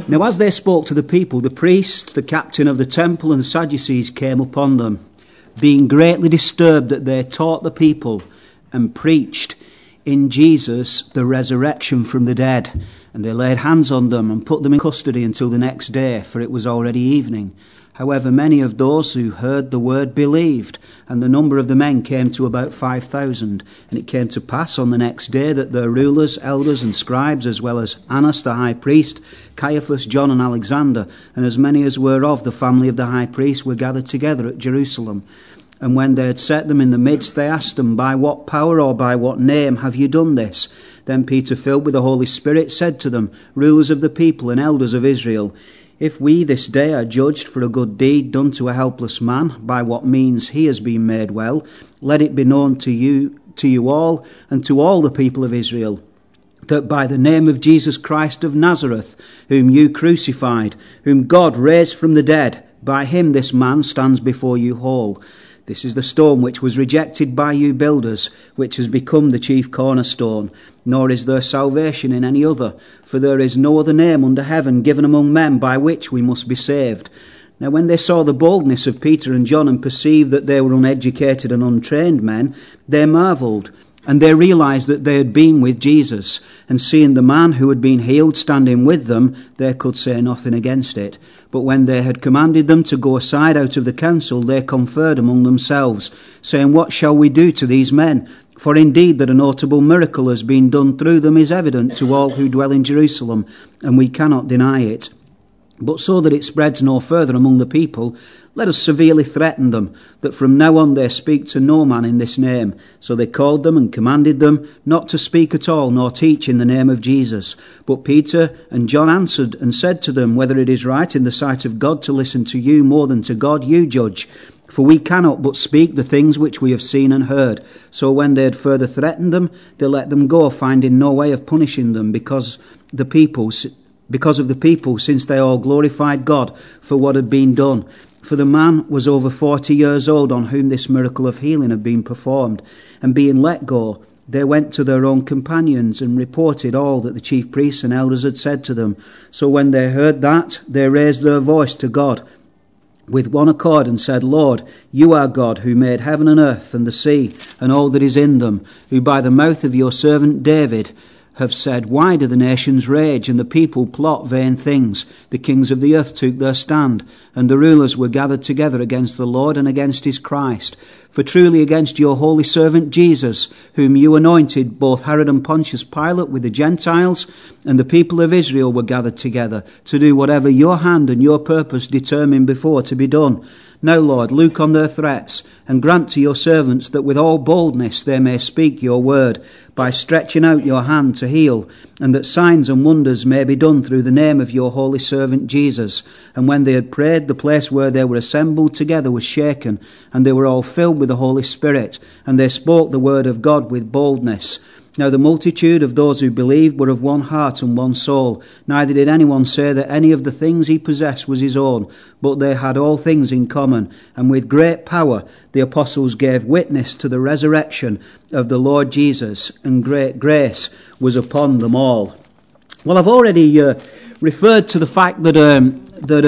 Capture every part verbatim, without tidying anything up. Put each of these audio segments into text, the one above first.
Now as they spoke to the people, the priest, the captain of the temple, and the Sadducees came upon them, being greatly disturbed that they taught the people and preached in Jesus the resurrection from the dead. And they laid hands on them and put them in custody until the next day, for it was already evening. However, many of those who heard the word believed, and the number of the men came to about five thousand. And it came to pass on the next day that their rulers, elders, and scribes, as well as Annas the high priest, Caiaphas, John, and Alexander, and as many as were of the family of the high priest, were gathered together at Jerusalem. And when they had set them in the midst, they asked them, By what power or by what name have you done this? Then Peter, filled with the Holy Spirit, said to them, Rulers of the people and elders of Israel, if we this day are judged for a good deed done to a helpless man, by what means he has been made well, let it be known to you, to you all, and to all the people of Israel, that by the name of Jesus Christ of Nazareth, whom you crucified, whom God raised from the dead, by him this man stands before you whole. This is the stone which was rejected by you builders, which has become the chief cornerstone. Nor is there salvation in any other, for there is no other name under heaven given among men by which we must be saved. Now when they saw the boldness of Peter and John and perceived that they were uneducated and untrained men, they marvelled. And they realized that they had been with Jesus, and seeing the man who had been healed standing with them, they could say nothing against it. But when they had commanded them to go aside out of the council, they conferred among themselves, saying, What shall we do to these men? For indeed that a notable miracle has been done through them is evident to all who dwell in Jerusalem, and we cannot deny it. But so that it spreads no further among the people, let us severely threaten them, that from now on they speak to no man in this name. So they called them and commanded them not to speak at all, nor teach in the name of Jesus. But Peter and John answered and said to them, Whether it is right in the sight of God to listen to you more than to God, you judge. For we cannot but speak the things which we have seen and heard. So when they had further threatened them, they let them go, finding no way of punishing them, because the people... because of the people, since they all glorified God for what had been done. For the man was over forty years old on whom this miracle of healing had been performed. And being let go, they went to their own companions and reported all that the chief priests and elders had said to them. So when they heard that, they raised their voice to God with one accord and said, Lord, you are God, who made heaven and earth and the sea and all that is in them, who by the mouth of your servant David have said, Why do the nations rage and the people plot vain things? The kings of the earth took their stand, and the rulers were gathered together against the Lord and against his Christ. For truly against your holy servant Jesus, whom you anointed, both Herod and Pontius Pilate with the Gentiles and the people of Israel were gathered together to do whatever your hand and your purpose determined before to be done. Now, Lord, look on their threats, and grant to your servants that with all boldness they may speak your word, by stretching out your hand to heal, and that signs and wonders may be done through the name of your holy servant Jesus. And when they had prayed, the place where they were assembled together was shaken, and they were all filled with the Holy Spirit, and they spoke the word of God with boldness. Now the multitude of those who believed were of one heart and one soul. Neither did anyone say that any of the things he possessed was his own, but they had all things in common. And with great power the apostles gave witness to the resurrection of the Lord Jesus, and great grace was upon them all. Well, I've already uh, referred to the fact that um, that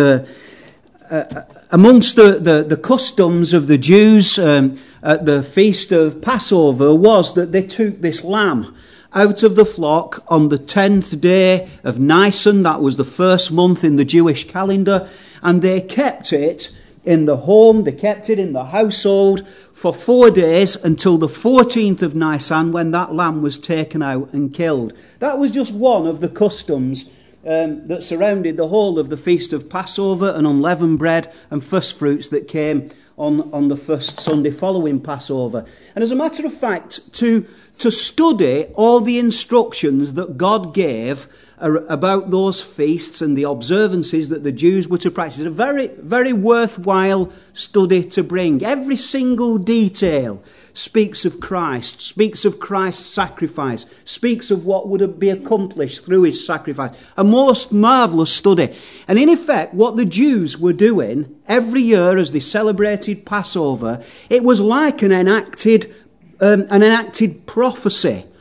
uh, uh, amongst the, the, the customs of the Jews um, at the feast of Passover was that they took this lamb out of the flock on the tenth day of Nisan. That was the first month in the Jewish calendar, and they kept it in the home, they kept it in the household for four days until the fourteenth of Nisan, when that lamb was taken out and killed. That was just one of the customs um, that surrounded the whole of the feast of Passover and unleavened bread and first fruits that came on, on the first Sunday following Passover. And as a matter of fact, to, to study all the instructions that God gave about those feasts and the observances that the Jews were to practice, is a very, very worthwhile study to bring. Every single detail speaks of Christ, speaks of Christ's sacrifice, speaks of what would be accomplished through his sacrifice. A most marvellous study. And in effect, what the Jews were doing every year as they celebrated Passover, it was like an enacted, um, an enacted prophecy.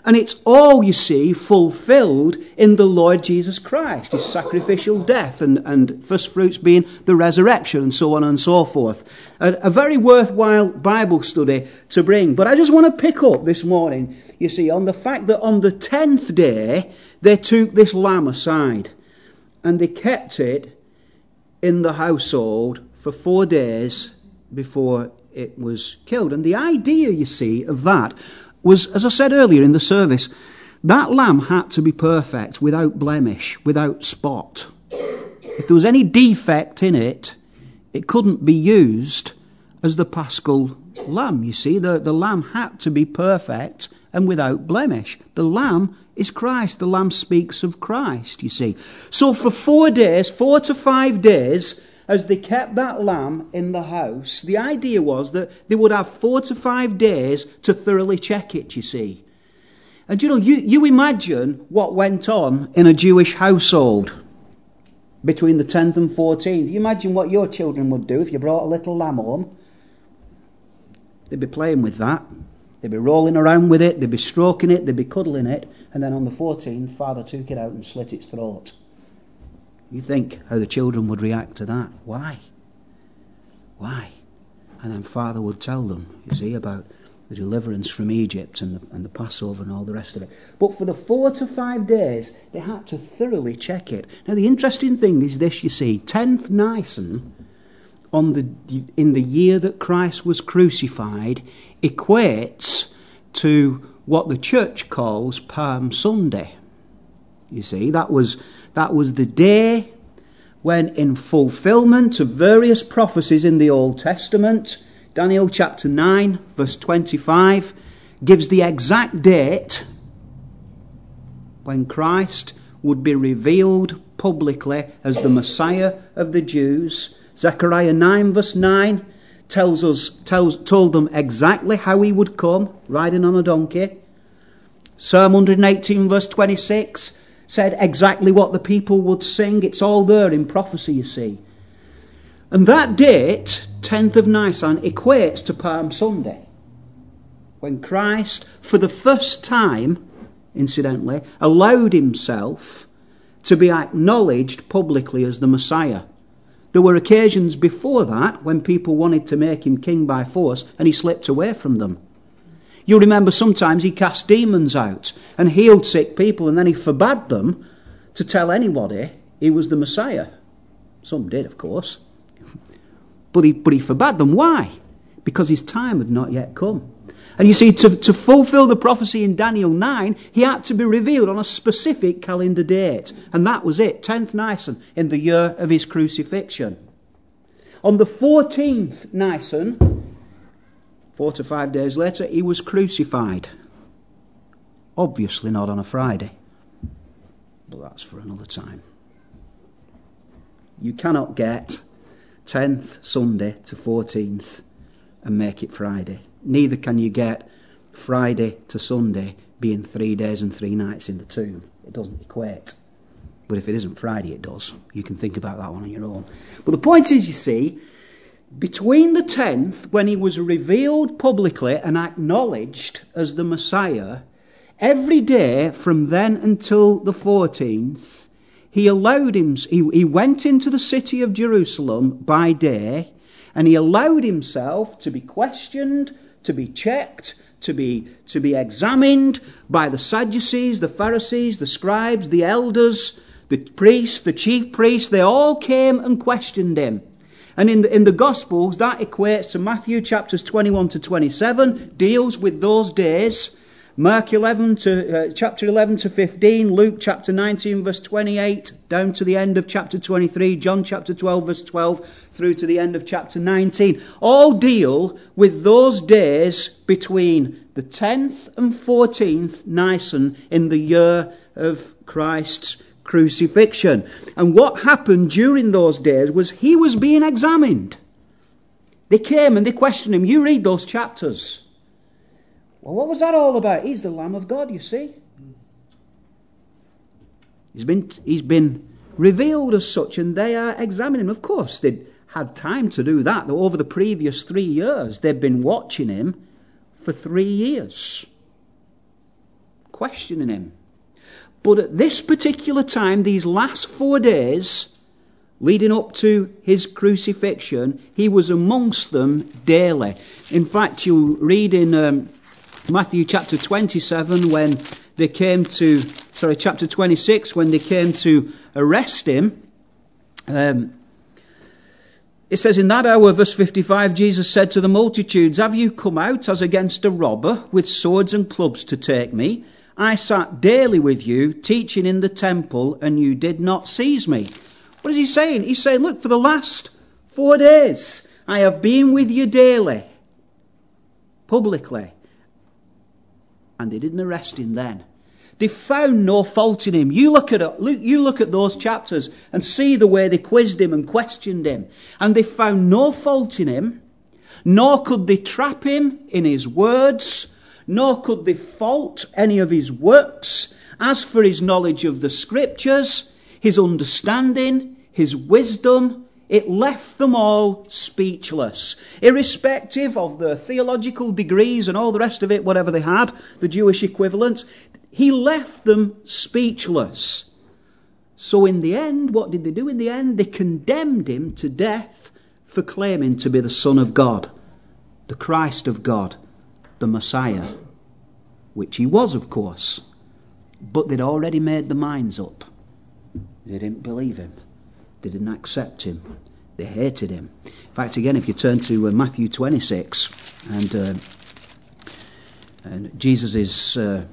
And it's all, you see, fulfilled in the Lord Jesus Christ, his sacrificial death, and, and first fruits being the resurrection, and so on and so forth. A, a very worthwhile Bible study to bring. But I just want to pick up this morning, you see, on the fact that on the tenth day, they took this lamb aside, and they kept it in the household for four days before it was killed. And the idea, you see, of that was, as I said earlier in the service, that lamb had to be perfect, without blemish, without spot. If there was any defect in it, it couldn't be used as the paschal lamb, you see. The, the lamb had to be perfect and without blemish. The lamb is Christ. The lamb speaks of Christ, you see. So for four days, four to five days, as they kept that lamb in the house, the idea was that they would have four to five days to thoroughly check it, you see. And you know, you, you imagine what went on in a Jewish household between the tenth and fourteenth. You imagine what your children would do if you brought a little lamb home. They'd be playing with that. They'd be rolling around with it. They'd be stroking it. They'd be cuddling it. And then on the fourteenth, father took it out and slit its throat. You think how the children would react to that. Why? Why? And then father would tell them, you see, about the deliverance from Egypt and the, and the Passover and all the rest of it. But for the four to five days, they had to thoroughly check it. Now, the interesting thing is this, you see. tenth Nisan, on the in the year that Christ was crucified, equates to what the church calls Palm Sunday. You see, that was that was the day when, in fulfillment of various prophecies in the Old Testament, Daniel chapter nine, verse twenty-five, gives the exact date when Christ would be revealed publicly as the Messiah of the Jews. Zechariah nine, verse nine, tells us tells told them exactly how he would come, riding on a donkey. Psalm one eighteen, verse twenty-six, said exactly what the people would sing. It's all there in prophecy, you see. And that date, tenth of Nisan, equates to Palm Sunday, when Christ, for the first time, incidentally, allowed himself to be acknowledged publicly as the Messiah. There were occasions before that when people wanted to make him king by force, and he slipped away from them. You remember sometimes he cast demons out and healed sick people, and then he forbade them to tell anybody he was the Messiah. Some did, of course. But he, but he forbade them. Why? Because his time had not yet come. And you see, to, to fulfill the prophecy in Daniel nine, he had to be revealed on a specific calendar date. And that was it, tenth Nisan, in the year of his crucifixion. On the fourteenth Nisan, four to five days later, he was crucified. Obviously not on a Friday. But that's for another time. You cannot get tenth Sunday to fourteenth and make it Friday. Neither can you get Friday to Sunday being three days and three nights in the tomb. It doesn't equate. But if it isn't Friday, it does. You can think about that one on your own. But the point is, you see, between the tenth, when he was revealed publicly and acknowledged as the Messiah, every day from then until the fourteenth, he allowed him, he, he went into the city of Jerusalem by day, and he allowed himself to be questioned, to be checked, to be, to be examined by the Sadducees, the Pharisees, the scribes, the elders, the priests, the chief priests. They all came and questioned him. And in the, in the Gospels, that equates to Matthew chapters twenty-one to twenty-seven, deals with those days. Mark eleven to uh, chapter eleven to fifteen, Luke chapter nineteen verse twenty-eight, down to the end of chapter twenty-three, John chapter twelve verse twelve, through to the end of chapter nineteen. All deal with those days between the tenth and fourteenth Nisan in the year of Christ's crucifixion. And what happened during those days was he was being examined. They came and they questioned him. You read those chapters. Well, what was that all about? He's the Lamb of God, you see. He's been, he's been revealed as such, and they are examining him. Of course, they'd had time to do that. Over the previous three years, they'd been watching him for three years. questioning him. But at this particular time, these last four days, leading up to his crucifixion, he was amongst them daily. In fact, you'll read in um, Matthew chapter twenty-seven when they came to, sorry, chapter twenty-six, when they came to arrest him. Um, it says, in that hour, verse fifty-five, Jesus said to the multitudes, have you come out as against a robber with swords and clubs to take me? I sat daily with you, teaching in the temple, and you did not seize me. What is he saying? He's saying, look, for the last four days, I have been with you daily, publicly. And they didn't arrest him then. They found no fault in him. You look at it, look, you look at those chapters and see the way they quizzed him and questioned him. And they found no fault in him, nor could they trap him in his words, nor could they fault any of his works. As for his knowledge of the scriptures, his understanding, his wisdom, it left them all speechless. Irrespective of the theological degrees and all the rest of it, whatever they had, the Jewish equivalent, he left them speechless. So in the end, what did they do in the end? They condemned him to death for claiming to be the Son of God, the Christ of God, the Messiah, which he was, of course. But they'd already made their minds up. They didn't believe him. They didn't accept him. They hated him. In fact, again, if you turn to uh, Matthew twenty-six, and, uh, and Jesus is uh,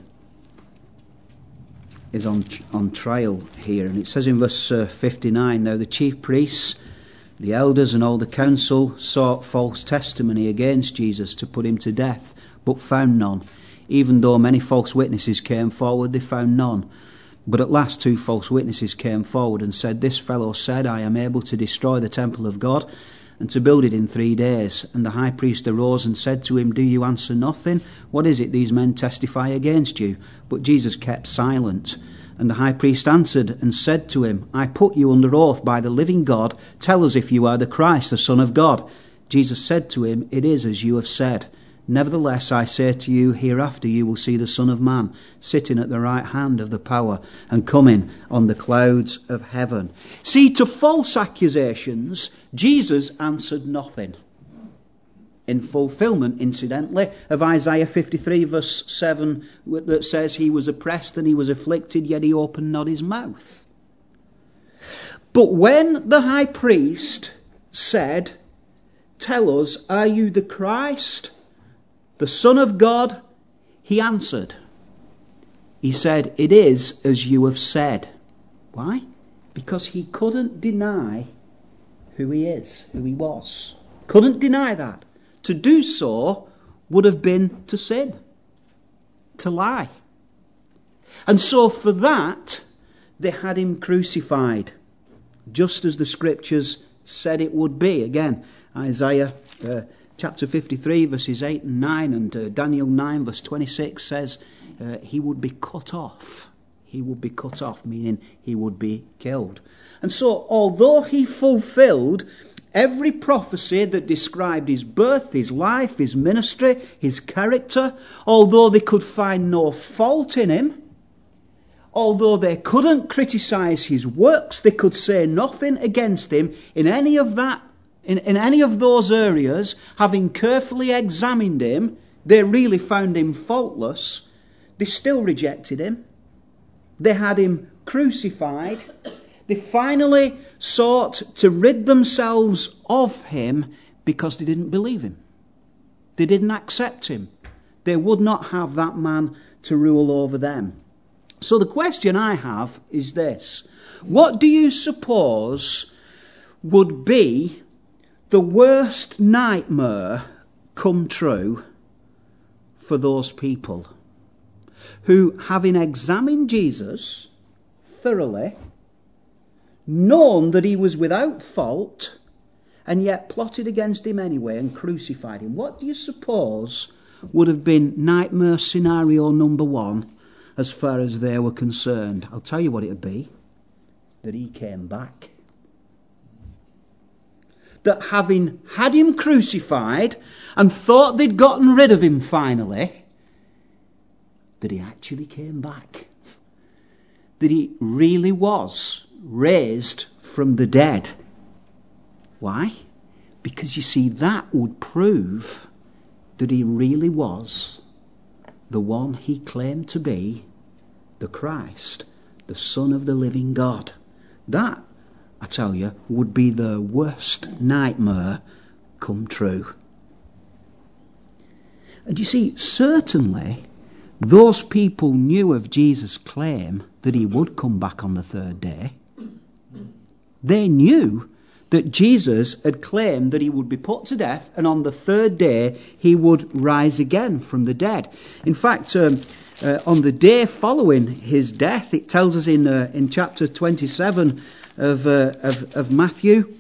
is on on trial here, and it says in verse uh, fifty-nine, now the chief priests, the elders, and all the council sought false testimony against Jesus to put him to death, but found none. Even though many false witnesses came forward, they found none. But at last two false witnesses came forward and said, this fellow said, I am able to destroy the temple of God and to build it in three days. And the high priest arose and said to him, do you answer nothing? What is it these men testify against you? But Jesus kept silent. And the high priest answered and said to him, I put you under oath by the living God. Tell us if you are the Christ, the Son of God. Jesus said to him, it is as you have said. Nevertheless, I say to you, hereafter you will see the Son of Man sitting at the right hand of the power and coming on the clouds of heaven. See, to false accusations, Jesus answered nothing. In fulfillment, incidentally, of Isaiah fifty-three, verse seven, that says he was oppressed and he was afflicted, yet he opened not his mouth. But when the high priest said, tell us, are you the Christ, the Son of God? He answered. He said, it is as you have said. Why? Because he couldn't deny who he is, who he was. Couldn't deny that. To do so would have been to sin, to lie. And so for that, they had him crucified, just as the scriptures said it would be. Again, Isaiah uh, chapter fifty-three, verses eight and nine, and uh, Daniel nine, verse twenty-six says uh, he would be cut off. He would be cut off, meaning he would be killed. And so, although he fulfilled every prophecy that described his birth, his life, his ministry, his character, although they could find no fault in him, although they couldn't criticize his works, they could say nothing against him in any of that In, in any of those areas, having carefully examined him, they really found him faultless. They still rejected him. They had him crucified. They finally sought to rid themselves of him because they didn't believe him. They didn't accept him. They would not have that man to rule over them. So the question I have is this. What do you suppose would be the worst nightmare come true for those people who, having examined Jesus thoroughly, known that he was without fault, and yet plotted against him anyway and crucified him? What do you suppose would have been nightmare scenario number one as far as they were concerned? I'll tell you what it would be. That he came back. That having had him crucified and thought they'd gotten rid of him finally, that he actually came back. That he really was raised from the dead. Why? Because you see, that would prove that he really was the one he claimed to be, the Christ, the Son of the living God. That, I tell you, would be the worst nightmare come true. And you see, certainly, those people knew of Jesus' claim that he would come back on the third day. They knew that Jesus had claimed that he would be put to death and on the third day he would rise again from the dead. In fact, um, uh, on the day following his death, it tells us in uh, in chapter twenty-seven of, uh, of, of Matthew,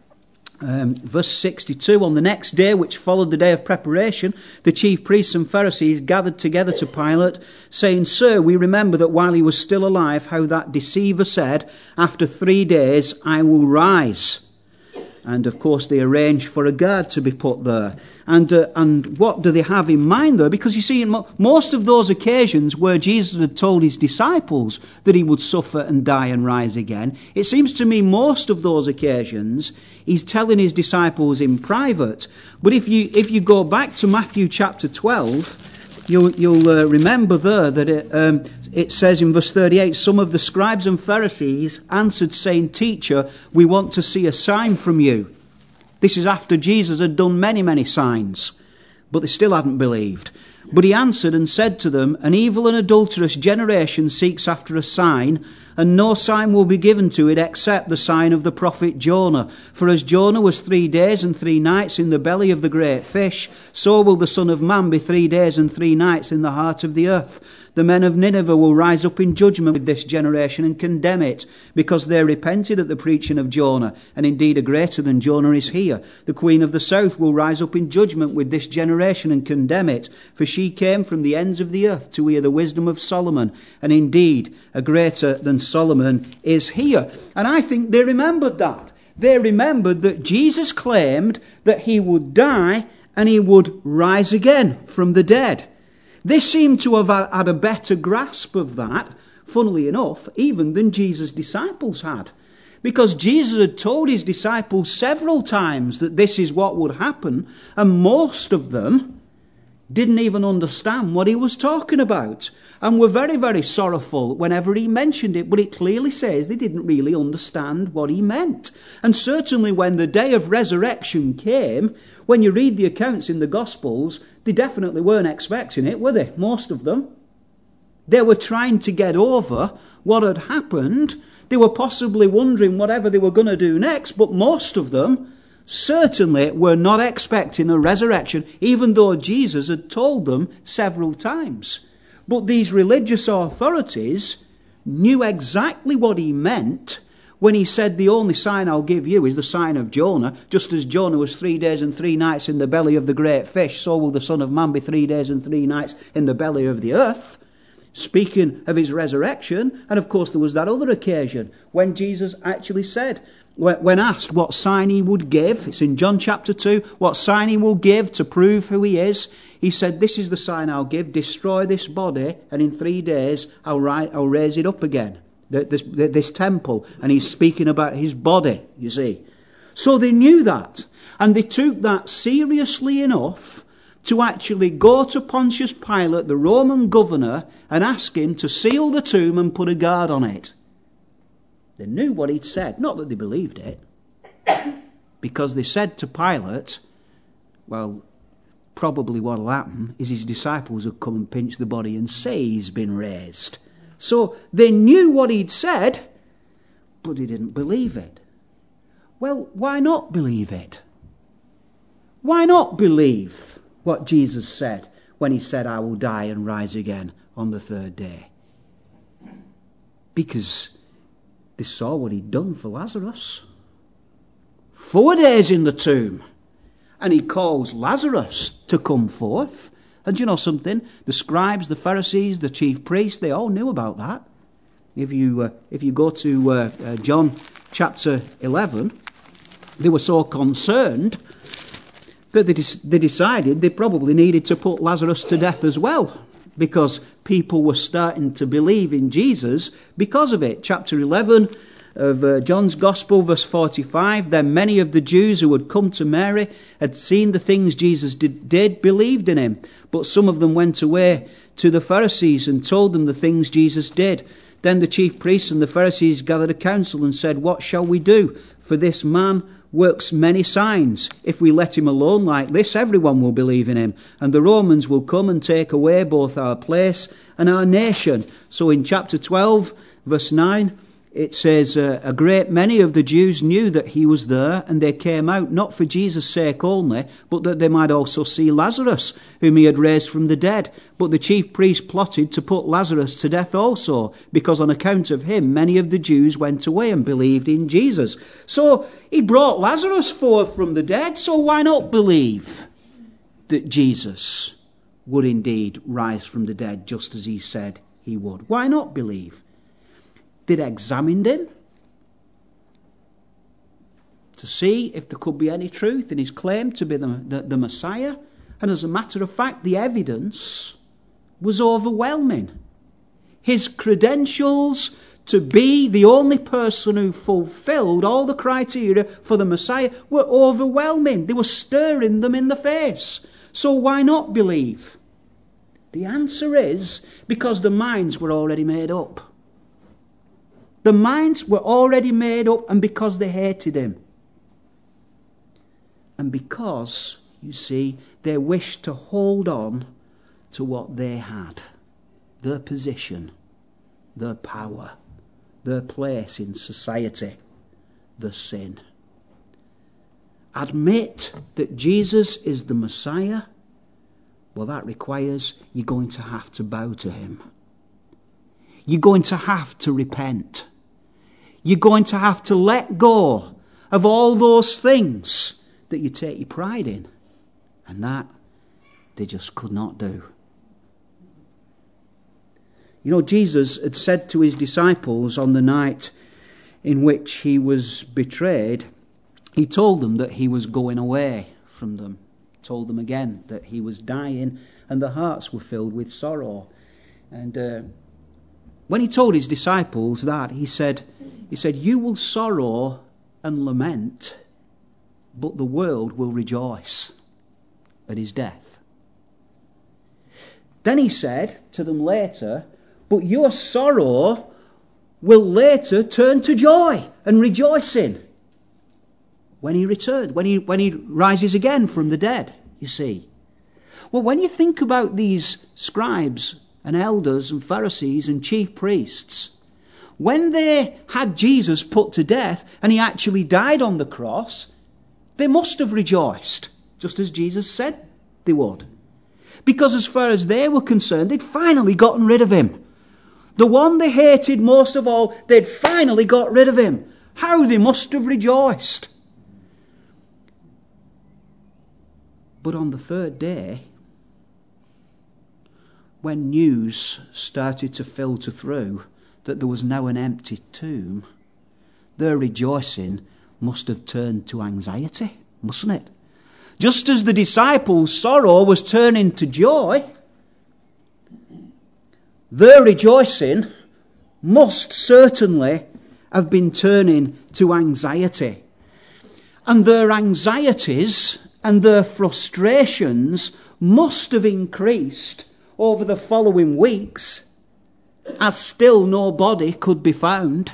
Um, verse sixty-two, on the next day, which followed the day of preparation, the chief priests and Pharisees gathered together to Pilate, saying, Sir, we remember that while he was still alive, how that deceiver said, after three days I will rise. And of course they arranged for a guard to be put there. And uh, and what do they have in mind there? Because you see, in mo- most of those occasions where Jesus had told his disciples that he would suffer and die and rise again, it seems to me most of those occasions he's telling his disciples in private. But if you if you go back to Matthew chapter twelve, you'll you'll uh, remember there that it, um, it says in verse thirty-eight, some of the scribes and Pharisees answered, saying, Teacher, we want to see a sign from you. This is after Jesus had done many, many signs, but they still hadn't believed. But he answered and said to them, An evil and adulterous generation seeks after a sign, and no sign will be given to it except the sign of the prophet Jonah. For as Jonah was three days and three nights in the belly of the great fish, so will the Son of Man be three days and three nights in the heart of the earth. The men of Nineveh will rise up in judgment with this generation and condemn it, because they repented at the preaching of Jonah, and indeed a greater than Jonah is here. The queen of the south will rise up in judgment with this generation and condemn it, for she came from the ends of the earth to hear the wisdom of Solomon, and indeed a greater than Solomon is here. And I think they remembered that. They remembered that Jesus claimed that he would die and he would rise again from the dead. They seem to have had a better grasp of that, funnily enough, even than Jesus' disciples had. Because Jesus had told his disciples several times that this is what would happen, and most of them didn't even understand what he was talking about, and were very, very sorrowful whenever he mentioned it. But it clearly says they didn't really understand what he meant. And certainly when the day of resurrection came, when you read the accounts in the Gospels, they definitely weren't expecting it, were they? Most of them. They were trying to get over what had happened. They were possibly wondering whatever they were going to do next, but most of them certainly were not expecting a resurrection, even though Jesus had told them several times. But these religious authorities knew exactly what he meant when he said, the only sign I'll give you is the sign of Jonah. Just as Jonah was three days and three nights in the belly of the great fish, so will the Son of Man be three days and three nights in the belly of the earth. Speaking of his resurrection. And of course there was that other occasion when Jesus actually said, when asked what sign he would give, it's in John chapter two, what sign he will give to prove who he is. He said, this is the sign I'll give, destroy this body, and in three days I'll, ri- I'll raise it up again, this, this temple. And he's speaking about his body, you see. So they knew that, and they took that seriously enough to actually go to Pontius Pilate, the Roman governor, and ask him to seal the tomb and put a guard on it. They knew what he'd said, not that they believed it, because they said to Pilate, well, probably what'll happen is his disciples will come and pinch the body and say he's been raised. So they knew what he'd said, but they didn't believe it. Well, why not believe it? Why not believe what Jesus said when he said, I will die and rise again on the third day? Because they saw what he'd done for Lazarus. Four days in the tomb. And he calls Lazarus to come forth. And you know something? The scribes, the Pharisees, the chief priests, they all knew about that. If you uh, if you go to uh, uh, John chapter eleven, they were so concerned that they, de- they decided they probably needed to put Lazarus to death as well. because people were starting to believe in Jesus because of it. Chapter eleven of uh, John's Gospel, verse forty-five, then many of the Jews who had come to Mary had seen the things Jesus did, did, believed in him. But some of them went away to the Pharisees and told them the things Jesus did. Then the chief priests and the Pharisees gathered a council and said, what shall we do? For this man works many signs. If we let him alone like this, everyone will believe in him. And the Romans will come and take away both our place and our nation. So in chapter twelve, verse nine, it says, uh, a great many of the Jews knew that he was there, and they came out not for Jesus' sake only, but that they might also see Lazarus, whom he had raised from the dead. But the chief priest plotted to put Lazarus to death also, because on account of him many of the Jews went away and believed in Jesus. So he brought Lazarus forth from the dead, so why not believe that Jesus would indeed rise from the dead, just as he said he would? Why not believe? They'd examined him to see if there could be any truth in his claim to be the, the, the Messiah. And as a matter of fact, the evidence was overwhelming. His credentials to be the only person who fulfilled all the criteria for the Messiah were overwhelming. They were staring them in the face. So why not believe? The answer is because the minds were already made up. The minds were already made up, and because they hated him. And because, you see, they wished to hold on to what they had. Their position, their power, their place in society, their sin. Admit that Jesus is the Messiah. Well, that requires you're going to have to bow to him. You're going to have to repent. You're going to have to let go of all those things that you take your pride in. And that they just could not do. You know, Jesus had said to his disciples on the night in which he was betrayed, he told them that he was going away from them. Told them again that he was dying, and their hearts were filled with sorrow. And uh, when he told his disciples that, he said, he said, you will sorrow and lament, but the world will rejoice at his death. Then he said to them later, but your sorrow will later turn to joy and rejoicing when he returns, when he, when he rises again from the dead, you see. Well, when you think about these scribes and elders and Pharisees and chief priests, when they had Jesus put to death and he actually died on the cross, they must have rejoiced, just as Jesus said they would. Because as far as they were concerned, they'd finally gotten rid of him. The one they hated most of all, they'd finally got rid of him. How they must have rejoiced. But on the third day, when news started to filter through that there was now an empty tomb, their rejoicing must have turned to anxiety, mustn't it? Just as the disciples' sorrow was turning to joy, their rejoicing must certainly have been turning to anxiety. And their anxieties and their frustrations must have increased over the following weeks, as still no body could be found.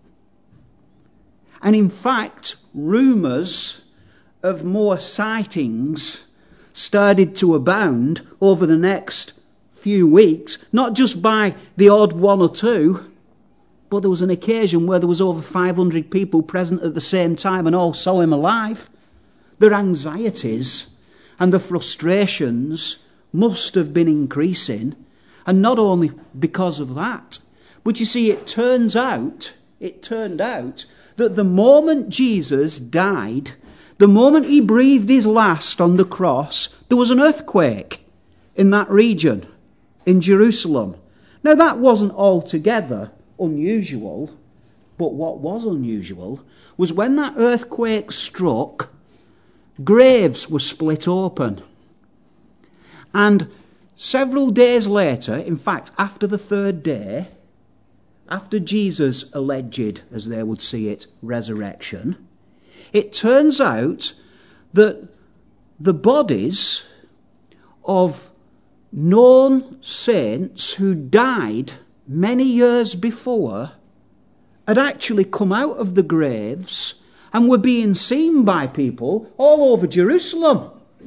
And in fact, rumours of more sightings started to abound over the next few weeks, not just by the odd one or two, but there was an occasion where there was over five hundred people present at the same time and all saw him alive. Their anxieties and the frustrations must have been increasing, and not only because of that, but you see, it turns out, it turned out that the moment Jesus died, the moment he breathed his last on the cross, there was an earthquake in that region, in Jerusalem. Now that wasn't altogether unusual, but what was unusual was when that earthquake struck, graves were split open. And several days later, in fact, after the third day, after Jesus' alleged, as they would see it, resurrection, it turns out that the bodies of known saints who died many years before had actually come out of the graves and were being seen by people all over Jerusalem.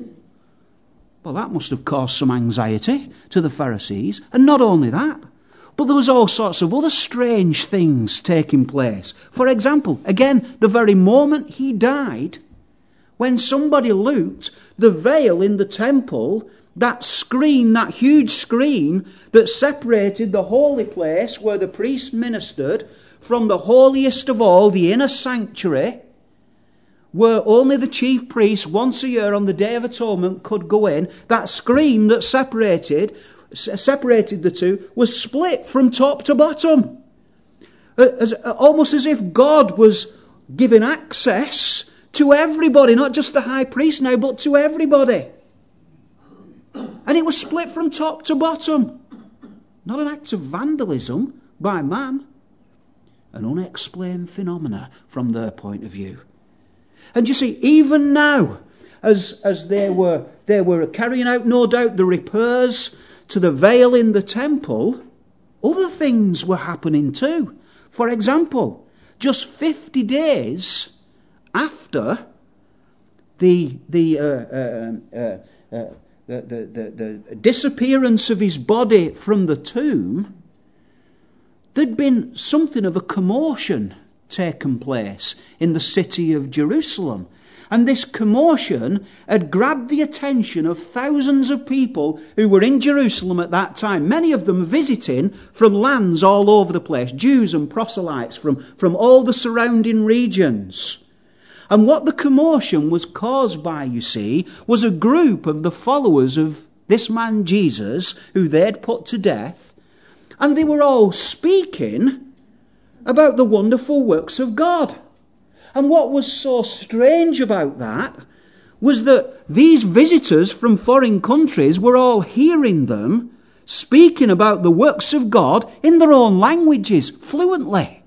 Well, that must have caused some anxiety to the Pharisees. And not only that, but there was all sorts of other strange things taking place. For example, again, the very moment he died, when somebody looked, the veil in the temple, that screen, that huge screen that separated the holy place where the priest ministered from the holiest of all, the inner sanctuary, where only the chief priest once a year on the Day of Atonement could go in, that screen that separated separated the two was split from top to bottom. As, almost as if God was giving access to everybody, not just the high priest now, but to everybody. And it was split from top to bottom. Not an act of vandalism by man. An unexplained phenomena from their point of view. And you see, even now, as as they were they were carrying out, no doubt, the repairs to the veil in the temple, other things were happening too. For example, just fifty days after the the uh, uh, uh, uh, the, the, the, the disappearance of his body from the tomb, there'd been something of a commotion taken place in the city of Jerusalem. And this commotion had grabbed the attention of thousands of people who were in Jerusalem at that time, many of them visiting from lands all over the place, Jews and proselytes from, from all the surrounding regions. And what the commotion was caused by, you see, was a group of the followers of this man Jesus, who they'd put to death, and they were all speaking about the wonderful works of God. And what was so strange about that was that these visitors from foreign countries were all hearing them speaking about the works of God in their own languages, fluently.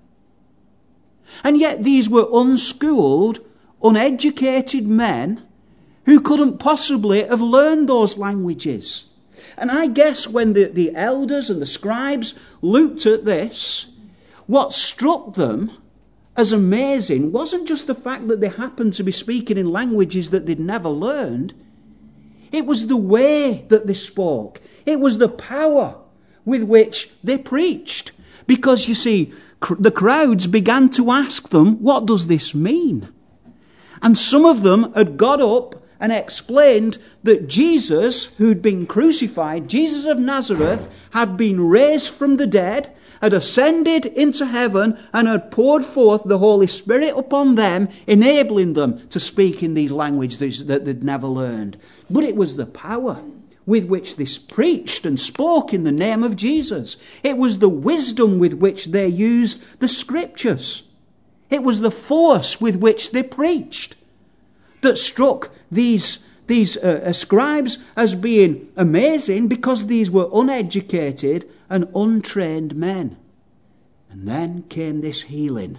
And yet these were unschooled, uneducated men who couldn't possibly have learned those languages. And I guess when the, the elders and the scribes looked at this, what struck them as amazing wasn't just the fact that they happened to be speaking in languages that they'd never learned. It was the way that they spoke. It was the power with which they preached. Because, you see, cr- the crowds began to ask them, what does this mean? And some of them had got up and explained that Jesus, who'd been crucified, Jesus of Nazareth, had been raised from the dead, had ascended into heaven, and had poured forth the Holy Spirit upon them, enabling them to speak in these languages that they'd never learned. But it was the power with which they preached and spoke in the name of Jesus. It was the wisdom with which they used the Scriptures. It was the force with which they preached that struck these these uh, scribes as being amazing, because these were uneducated and untrained men. And then came this healing.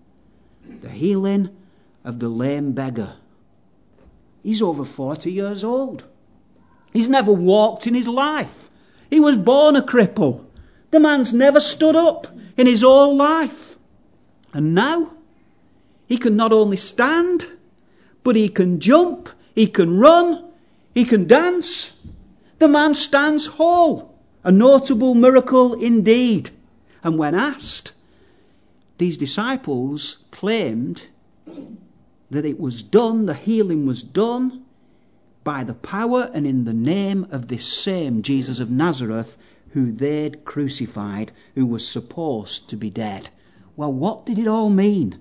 The healing of the lame beggar. He's over forty years old. He's never walked in his life. He was born a cripple. The man's never stood up in his whole life. And now he can not only stand, but he can jump, he can run, he can dance. The man stands whole. A notable miracle indeed. And when asked, these disciples claimed that it was done, the healing was done, by the power and in the name of this same Jesus of Nazareth, who they'd crucified, who was supposed to be dead. Well, what did it all mean?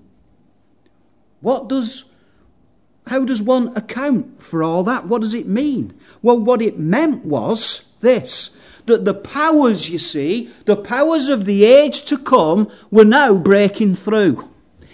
What does How does one account for all that? What does it mean? Well, what it meant was this, that the powers, you see, the powers of the age to come were now breaking through.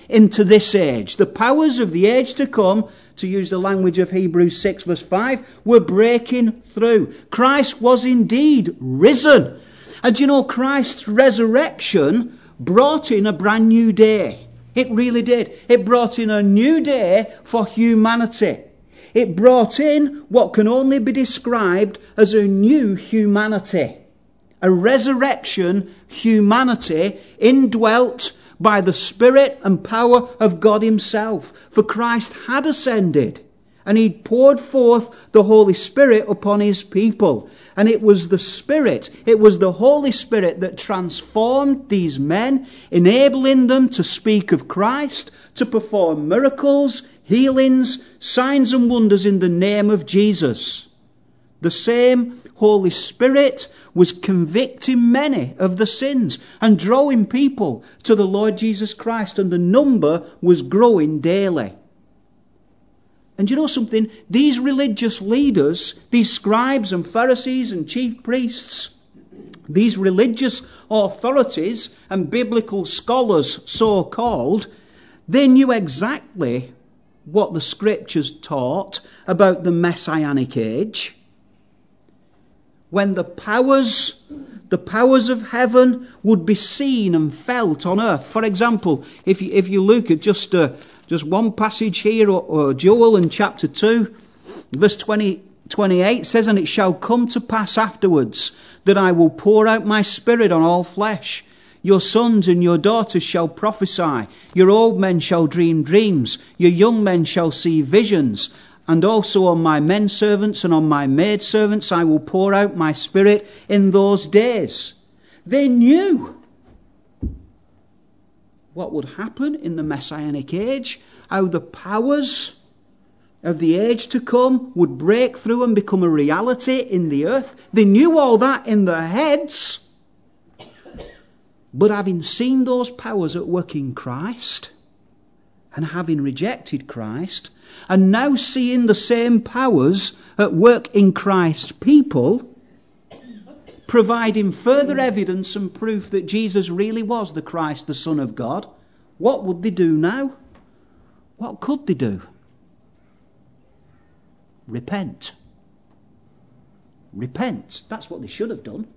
into this age. The powers of the age to come, to use the language of Hebrews six verse five, were breaking through. Christ was indeed risen. And you know, Christ's resurrection brought in a brand new day. It really did. It brought in a new day for humanity. It brought in what can only be described as a new humanity. A resurrection humanity indwelt by the Spirit and power of God himself. For Christ had ascended, and he'd poured forth the Holy Spirit upon his people. And it was the Spirit, it was the Holy Spirit that transformed these men, enabling them to speak of Christ, to perform miracles, healings, signs and wonders in the name of Jesus. The same Holy Spirit was convicting many of the sins and drawing people to the Lord Jesus Christ, and the number was growing daily. And you know something? These religious leaders, these scribes and Pharisees and chief priests, these religious authorities and biblical scholars, so-called, they knew exactly what the scriptures taught about the messianic age, when the powers, the powers of heaven would be seen and felt on earth. For example, if you, if you look at just uh, just one passage here, or, or Joel in chapter two, verse twenty, twenty-eight says, "And it shall come to pass afterwards that I will pour out my spirit on all flesh. Your sons and your daughters shall prophesy. Your old men shall dream dreams. Your young men shall see visions. And also on my men servants and on my maid servants I will pour out my spirit in those days." They knew what would happen in the messianic age, how the powers of the age to come would break through and become a reality in the earth. They knew all that in their heads. But having seen those powers at work in Christ, and having rejected Christ, and now seeing the same powers at work in Christ's people, providing further evidence and proof that Jesus really was the Christ, the Son of God, what would they do now? What could they do? Repent. Repent. That's what they should have done.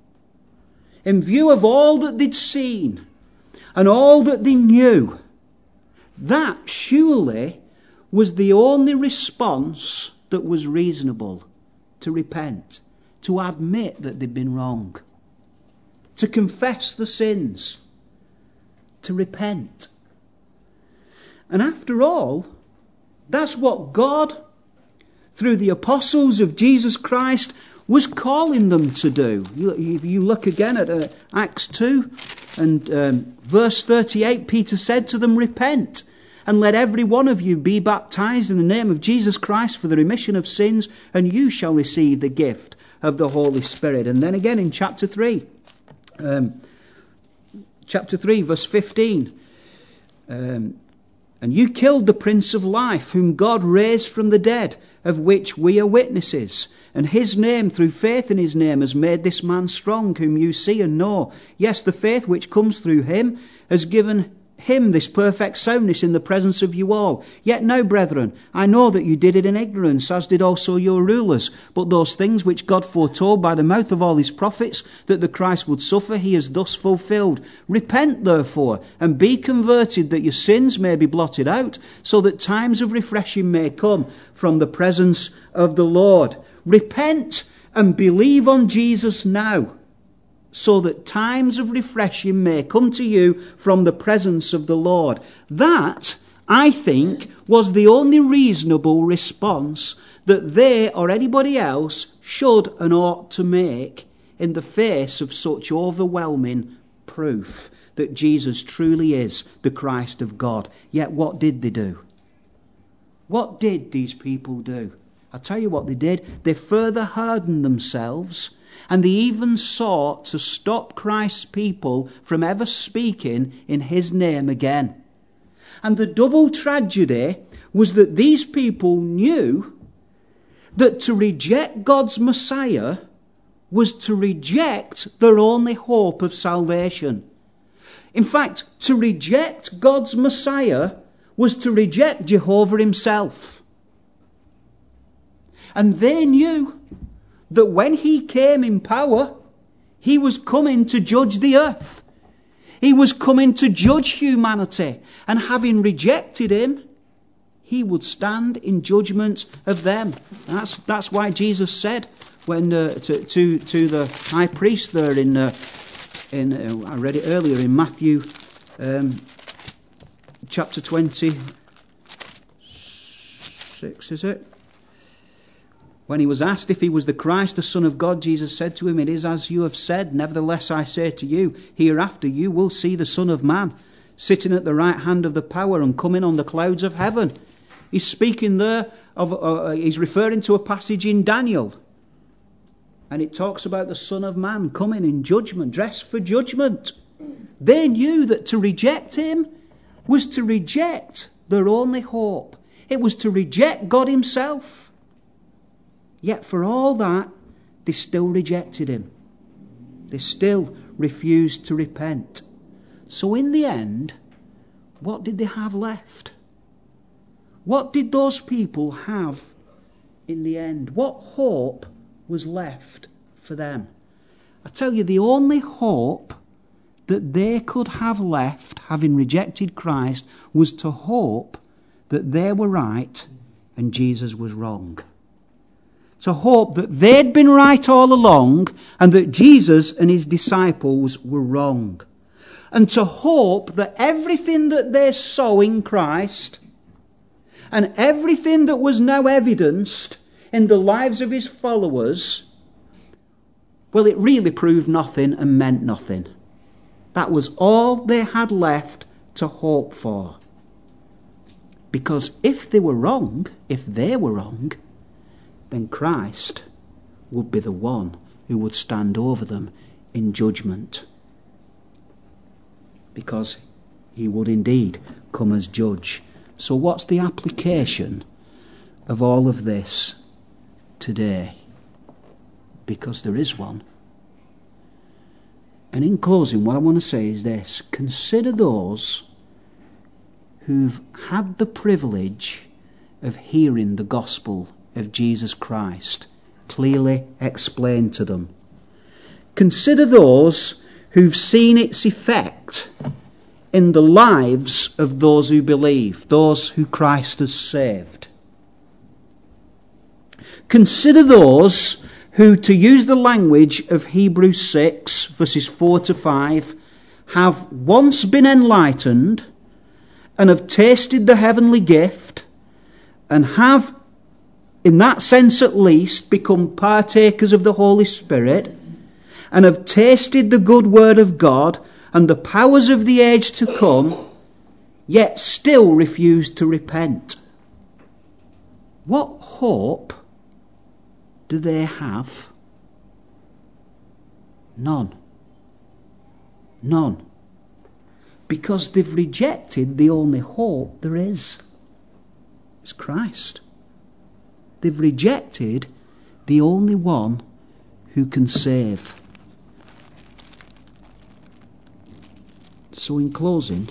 In view of all that they'd seen and all that they knew, that surely was the only response that was reasonable: to repent, to admit that they'd been wrong, to confess the sins, to repent. And after all, that's what God, through the apostles of Jesus Christ, was calling them to do. If you look again at uh, Acts two and um, verse thirty-eight, Peter said to them, "Repent, and let every one of you be baptized in the name of Jesus Christ for the remission of sins, and you shall receive the gift of the Holy Spirit." And then again in chapter three, um, chapter three, verse fifteen, um, "And you killed the Prince of Life, whom God raised from the dead, of which we are witnesses. And his name, through faith in his name, has made this man strong, whom you see and know. Yes, the faith which comes through him has given him this perfect soundness in the presence of you all. Yet now, brethren, I know that you did it in ignorance, as did also your rulers. But those things which God foretold by the mouth of all his prophets, that the Christ would suffer, he has thus fulfilled. Repent, therefore, and be converted, that your sins may be blotted out, so that times of refreshing may come from the presence of the Lord." Repent and believe on Jesus now, so that times of refreshing may come to you from the presence of the Lord. That, I think, was the only reasonable response that they or anybody else should and ought to make in the face of such overwhelming proof that Jesus truly is the Christ of God. Yet what did they do? What did these people do? I'll tell you what they did. They further hardened themselves, and they even sought to stop Christ's people from ever speaking in his name again. And the double tragedy was that these people knew that to reject God's Messiah was to reject their only hope of salvation. In fact, to reject God's Messiah was to reject Jehovah himself. And they knew that when he came in power, he was coming to judge the earth. He was coming to judge humanity. And having rejected him, he would stand in judgment of them. That's, that's why Jesus said when uh, to, to, to the high priest there in... Uh, In, uh, I read it earlier in Matthew um, chapter twenty-six, is it? When he was asked if he was the Christ, the Son of God, Jesus said to him, "It is as you have said. Nevertheless, I say to you, hereafter you will see the Son of Man sitting at the right hand of the power and coming on the clouds of heaven." He's speaking there of, uh, he's referring to a passage in Daniel. And it talks about the Son of Man coming in judgment, dressed for judgment. They knew that to reject him was to reject their only hope. It was to reject God himself. Yet for all that, they still rejected him. They still refused to repent. So in the end, what did they have left? What did those people have in the end? What hope was left for them? I tell you, the only hope that they could have left, having rejected Christ, was to hope that they were right and Jesus was wrong. To hope that they'd been right all along and that Jesus and his disciples were wrong. And to hope that everything that they saw in Christ and everything that was now evidenced in the lives of his followers, well, it really proved nothing and meant nothing. That was all they had left to hope for. Because if they were wrong, if they were wrong, then Christ would be the one who would stand over them in judgment. Because he would indeed come as judge. So what's the application of all of this today? Because there is one. And in closing, what I want to say is this: consider those who've had the privilege of hearing the gospel of Jesus Christ clearly explained to them. Consider those who've seen its effect in the lives of those who believe, those who Christ has saved. Consider those who, to use the language of Hebrews six, verses four to five, have once been enlightened and have tasted the heavenly gift and have, in that sense at least, become partakers of the Holy Spirit and have tasted the good word of God and the powers of the age to come, yet still refuse to repent. What hope do they have? None. None. Because they've rejected the only hope there is. It's Christ. They've rejected the only one who can save. So in closing,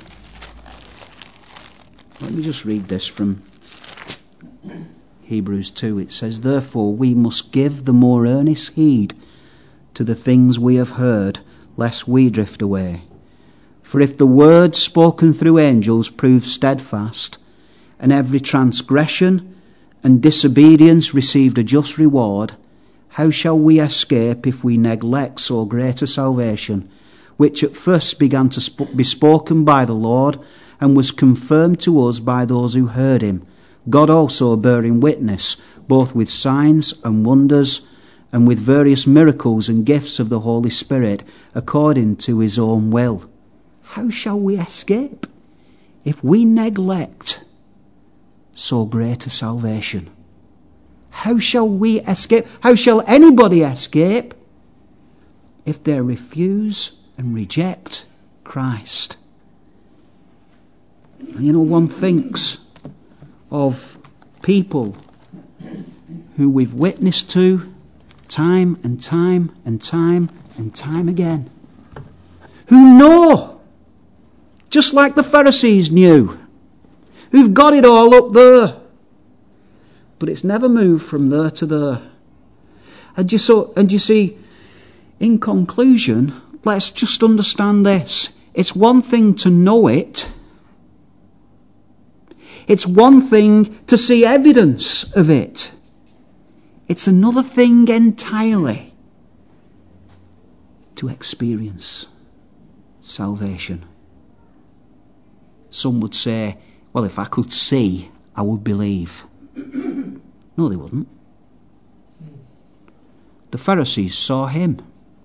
let me just read this from Hebrews two. It says, "Therefore we must give the more earnest heed to the things we have heard, lest we drift away. For if the word spoken through angels proves steadfast, and every transgression and disobedience received a just reward, how shall we escape if we neglect so great a salvation, which at first began to sp- be spoken by the Lord, and was confirmed to us by those who heard him, God also bearing witness, both with signs and wonders, and with various miracles and gifts of the Holy Spirit, according to his own will." How shall we escape if we neglect so great a salvation? How shall we escape? How shall anybody escape if they refuse and reject Christ? And you know, one thinks of people who we've witnessed to time and time and time and time again, who know just like the Pharisees knew, who've got it all up there. But it's never moved from there to there. And you, so, and you see, in conclusion, let's just understand this. It's one thing to know it. It's one thing to see evidence of it. It's another thing entirely to experience salvation. Some would say, well, if I could see, I would believe. No, they wouldn't. The Pharisees saw him.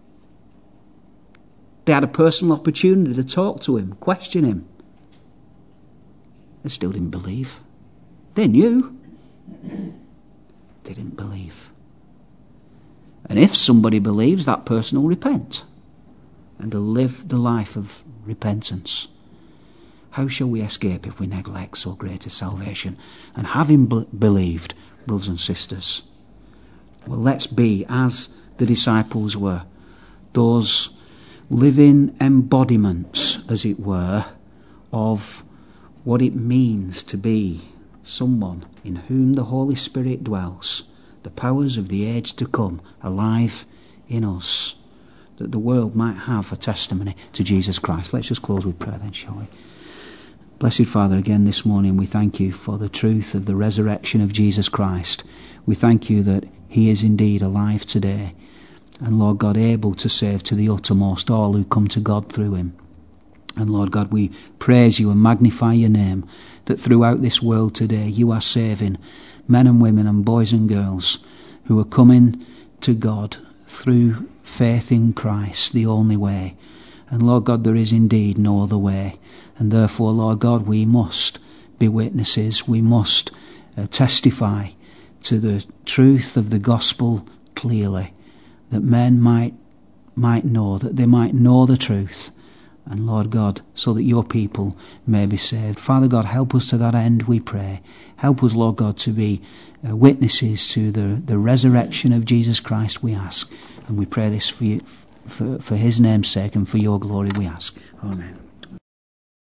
They had a personal opportunity to talk to him, question him. They still didn't believe. They knew. They didn't believe. And if somebody believes, that person will repent and will live the life of repentance. How shall we escape if we neglect so great a salvation? And having b- believed, brothers and sisters, well, let's be, as the disciples were, those living embodiments, as it were, of what it means to be someone in whom the Holy Spirit dwells, the powers of the age to come alive in us, that the world might have a testimony to Jesus Christ. Let's just close with prayer then, shall we? Blessed Father, again this morning we thank you for the truth of the resurrection of Jesus Christ. We thank you that he is indeed alive today, and Lord God, able to save to the uttermost all who come to God through him. And Lord God, we praise you and magnify your name, that throughout this world today you are saving men and women and boys and girls who are coming to God through faith in Christ, the only way. And Lord God, there is indeed no other way. And therefore, Lord God, we must be witnesses. We must uh, testify to the truth of the gospel clearly, that men might might know, that they might know the truth. And Lord God, so that your people may be saved. Father God, help us to that end, we pray. Help us, Lord God, to be uh, witnesses to the, the resurrection of Jesus Christ, we ask. And we pray this for, you, for, for his name's sake and for your glory, we ask. Amen.